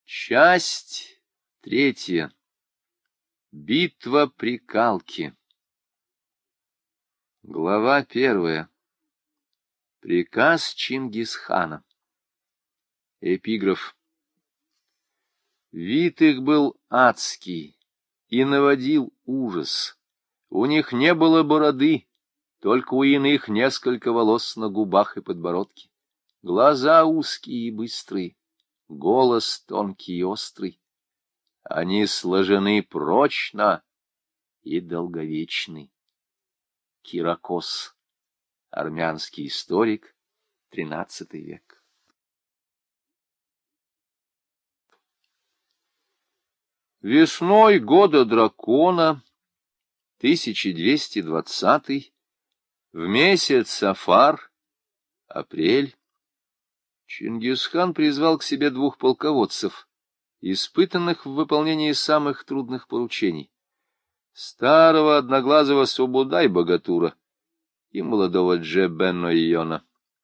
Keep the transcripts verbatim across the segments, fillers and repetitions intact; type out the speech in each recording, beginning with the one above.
Часть третья. Битва при Калке. Глава первая. Приказ Чингисхана. Эпиграф. Вид их был адский и наводил ужас. У них не было бороды, только у иных несколько волос на губах и подбородке. Глаза узкие и быстрые, голос тонкий и острый. Они сложены прочно и долговечны. Киракос, армянский историк, тринадцатый век. Весной года дракона, тысяча двести двадцатый, в месяц Сафар, апрель, Чингисхан призвал к себе двух полководцев, испытанных в выполнении самых трудных поручений: старого одноглазого Субудай-богатура и молодого Джебен-Ойона.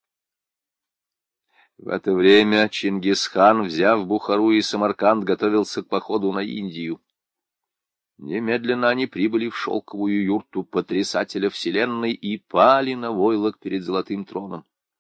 В это время Чингисхан, взяв Бухару и Самарканд, готовился к походу на Индию. Немедленно они прибыли в шелковую юрту потрясателя вселенной и пали на войлок перед золотым троном.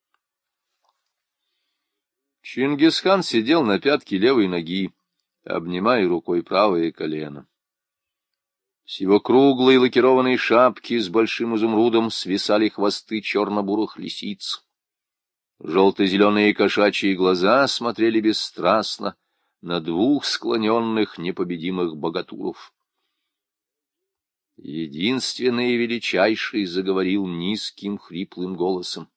Чингисхан сидел на пятке левой ноги, обнимая рукой правое колено. С его круглой лакированной шапки с большим изумрудом свисали хвосты черно-бурых лисиц. Желто-зеленые кошачьи глаза смотрели бесстрастно на двух склоненных непобедимых богатуров. Единственный и величайший заговорил низким хриплым голосом.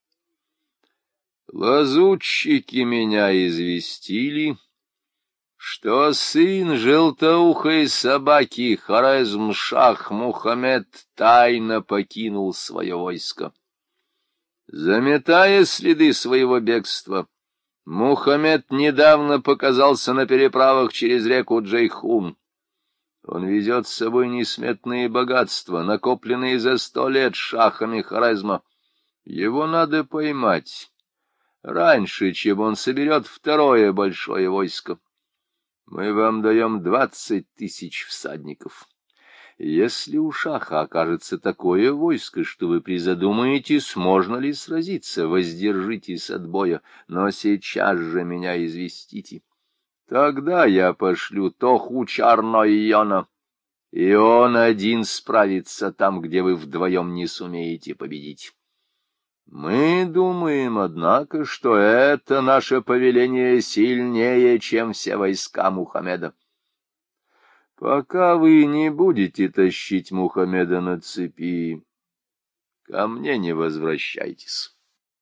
«Лазутчики меня известили, что сын желтоухой собаки Хорезм-Шах Мухаммед тайно покинул свое войско. Заметая следы своего бегства, Мухаммед недавно показался на переправах через реку Джейхун. Он везет с собой несметные богатства, накопленные за сто лет шахами Хорезма. Его надо поймать раньше, чем он соберет второе большое войско. Мы вам даем двадцать тысяч всадников. Если у шаха окажется такое войско, что вы призадумаетесь, можно ли сразиться, воздержитесь от боя, но сейчас же меня известите. Тогда я пошлю Тоху Чарно-Йона, и он один справится там, где вы вдвоем не сумеете победить. Мы думаем, однако, что это наше повеление сильнее, чем все войска Мухаммеда. Пока вы не будете тащить Мухаммеда на цепи, ко мне не возвращайтесь.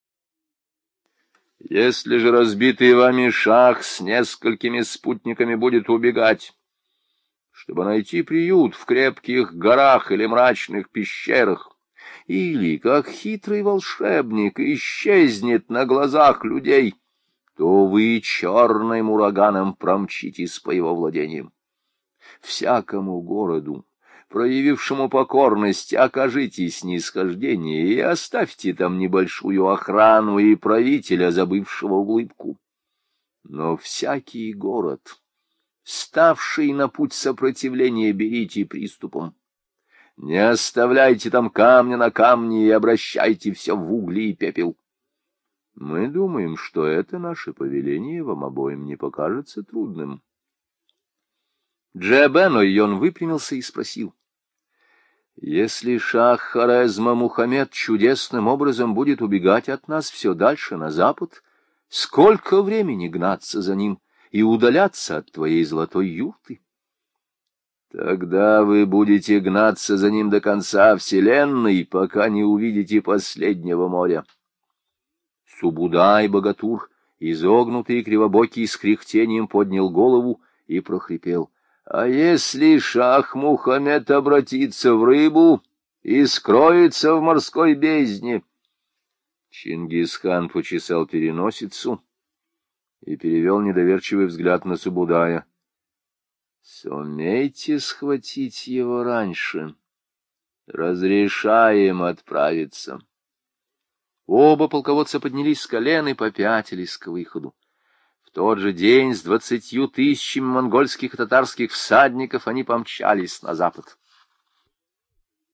Если же разбитый вами шах с несколькими спутниками будет убегать, чтобы найти приют в крепких горах или мрачных пещерах, или, как хитрый волшебник, исчезнет на глазах людей, то вы черным ураганом промчитесь по его владениям. Всякому городу, проявившему покорность, окажите снисхождение и оставьте там небольшую охрану и правителя, забывшего улыбку. Но всякий город, ставший на путь сопротивления, берите приступом. Не оставляйте там камня на камне и обращайте все в угли и пепел. Мы думаем, что это наше повеление вам обоим не покажется трудным». Джебен-Ойон выпрямился и спросил: «Если шах Хорезма Мухаммед чудесным образом будет убегать от нас все дальше на запад, сколько времени гнаться за ним и удаляться от твоей золотой юрты?» «Тогда вы будете гнаться за ним до конца вселенной, пока не увидите последнего моря». Субудай-богатур, изогнутый и кривобокий, с кряхтением поднял голову и прохрипел: «А если шах Мухаммед обратится в рыбу и скроется в морской бездне?» Чингисхан почесал переносицу и перевел недоверчивый взгляд на Субудая. «Сумейте схватить его раньше. Разрешаем отправиться». Оба полководца поднялись с колен и попятились к выходу. В тот же день с двадцатью тысячами монгольских и татарских всадников они помчались на запад.